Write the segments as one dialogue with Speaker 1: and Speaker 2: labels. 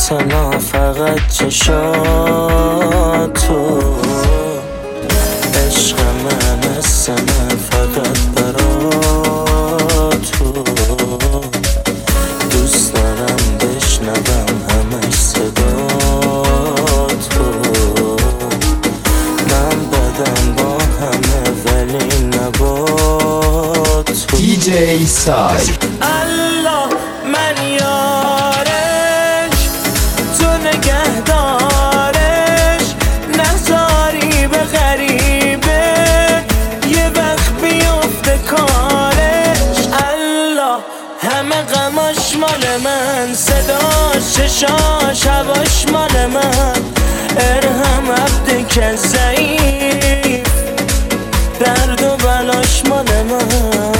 Speaker 1: مثلا فقط چشاتو، عشق من استنه فقط براتو، دوست دارم بشنوم همش صداتو، من بدم با همه ولی نباتو.
Speaker 2: DJ سای
Speaker 1: الله من یارش، تو نگهدارش، نذاری به غریبه یه وقت بیفته کارش. الله همه غماش مال من، صداش چشاش هواش مال من، ارهم عبد که ضعیف، درد و بلاش مال من.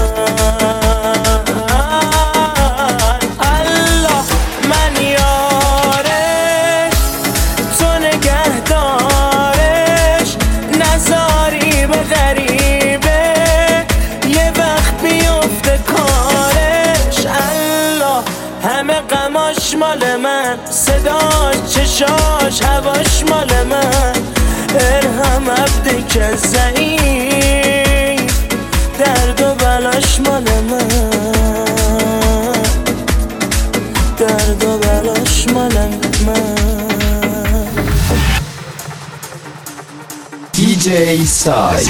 Speaker 1: الله من یارش، تو نگهدارش، نذاری به غریبه یه وقت بیفته کارش. الله همه غماش مال من، صداش چشاش هواش مال من، ارهم عبد که ضعیف، درد و بلاش مال من، درد و بلاش مال من.
Speaker 2: DJ سای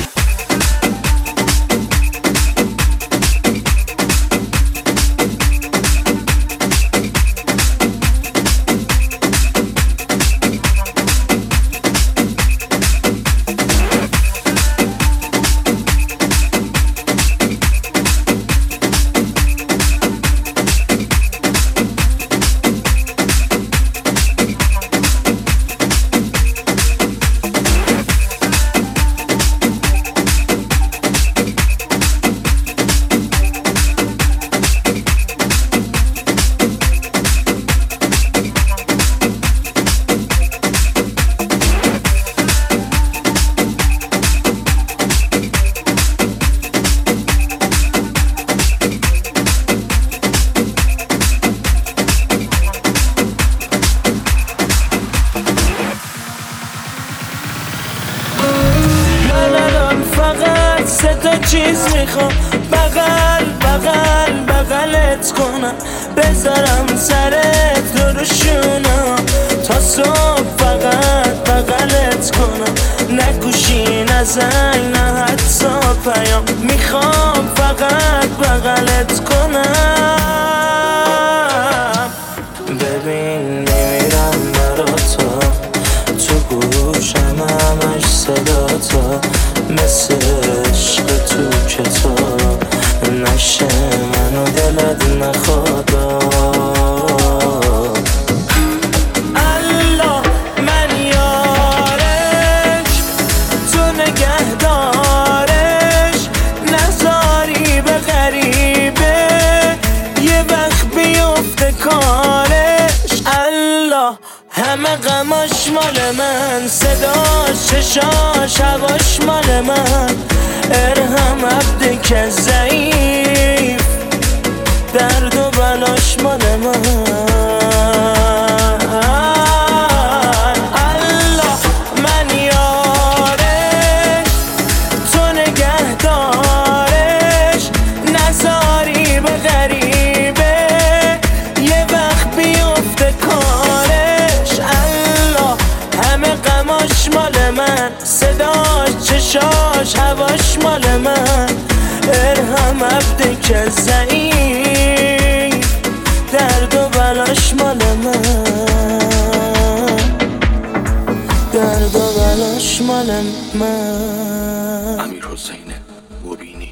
Speaker 1: فقط سه تا چیز میخوام، بغل بغل بغلت کنم، بذارم سرت رو شونم تا صبح، فقط بغلت کنم، نکوشی نزنگ نه حتی پیام، میخوام فقط بغلت کنم. ببین میمیرم براتو، تو گوشم همش صداتا، مثل عشق تو کتاب نشه منو دلت نخوادا. الله من یارش، تو نگهدارش، نذاری به غریبه یه وقت بیفته کارش. الله همه غماش مال من، صداش چشاش هواش مال من، ارهم عبد که ضعیف، درد و بلاش مال من. الله من یارش، تو نگهدارش، نذاری به غریبه یه وقت بیفته کارش. الله همه غماش مال من، صداش چشاش هواش مال من، ارهم عبد که ضعیف، درد و بلاش مال من، درد و بلاش مال من.
Speaker 3: امیر حسین مبینی.